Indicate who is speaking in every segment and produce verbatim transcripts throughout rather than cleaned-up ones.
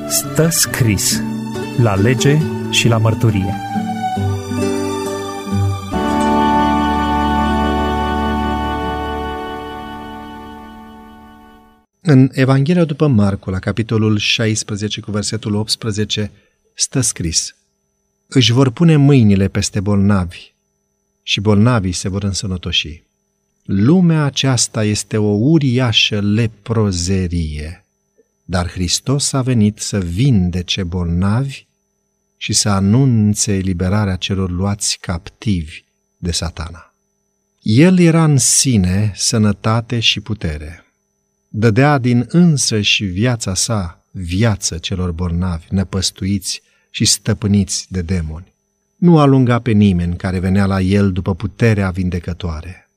Speaker 1: Stă scris la lege și la mărturie.
Speaker 2: În Evanghelia după Marcu, la capitolul șaisprezece cu versetul optsprezece, stă scris: își vor pune mâinile peste bolnavi și bolnavii se vor însănătoși. Lumea aceasta este o uriașă leprozerie, dar Hristos a venit să vindece bolnavi și să anunțe eliberarea celor luați captivi de Satana. El era în sine sănătate și putere. Dădea din însăși viața sa viață celor bolnavi, năpăstuiți și stăpâniți de demoni. Nu alunga pe nimeni care venea la el după puterea vindecătoare.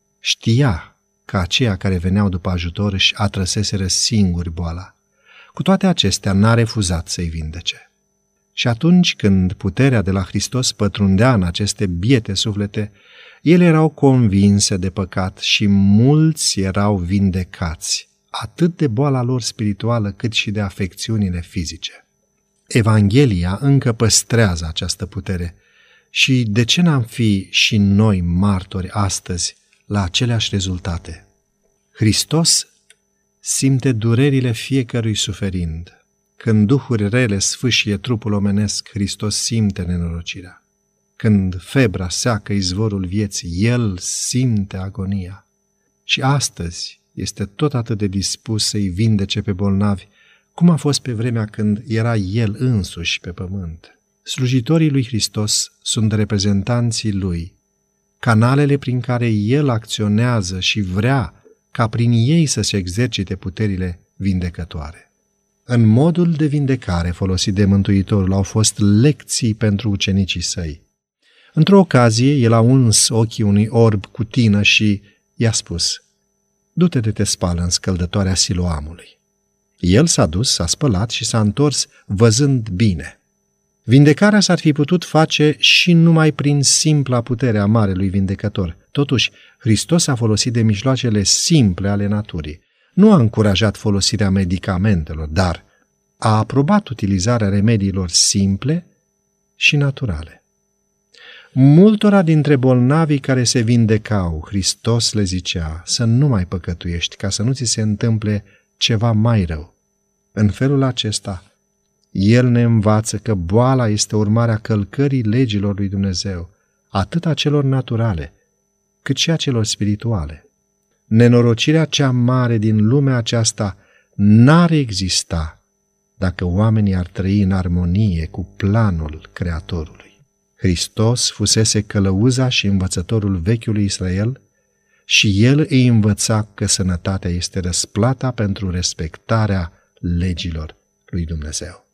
Speaker 2: Știa că aceia care veneau după ajutor își atrăseseră singuri boala. Cu toate acestea n-a refuzat să-i vindece. Și atunci când puterea de la Hristos pătrundea în aceste biete suflete, ele erau convinse de păcat și mulți erau vindecați, atât de boala lor spirituală cât și de afecțiunile fizice. Evanghelia încă păstrează această putere și de ce n-am fi și noi martori astăzi la aceleași rezultate? Hristos simte durerile fiecărui suferind. Când duhuri rele sfâșie trupul omenesc, Hristos simte nenorocirea. Când febra seacă izvorul vieții, El simte agonia. Și astăzi este tot atât de dispus să-i vindece pe bolnavi, cum a fost pe vremea când era El însuși pe pământ. Slujitorii lui Hristos sunt reprezentanții Lui, canalele prin care El acționează și vrea ca prin ei să se exercite puterile vindecătoare. În modul de vindecare folosit de Mântuitorul au fost lecții pentru ucenicii săi. Într-o ocazie, El a uns ochii unui orb cu tină și i-a spus: du-te de te spală în scăldătoarea Siloamului. El s-a dus, s-a spălat și s-a întors văzând bine. Vindecarea s-ar fi putut face și numai prin simpla putere a Marelui Vindecător. Totuși, Hristos a folosit de mijloacele simple ale naturii. Nu a încurajat folosirea medicamentelor, dar a aprobat utilizarea remediilor simple și naturale. Multora dintre bolnavii care se vindecau, Hristos le zicea să nu mai păcătuiești ca să nu ți se întâmple ceva mai rău. În felul acesta, El ne învață că boala este urmarea călcării legilor lui Dumnezeu, atât a celor naturale, cât și a celor spirituale. Nenorocirea cea mare din lumea aceasta n-ar exista dacă oamenii ar trăi în armonie cu planul Creatorului. Hristos fusese călăuza și învățătorul vechiului Israel și El îi învăța că sănătatea este răsplata pentru respectarea legilor lui Dumnezeu.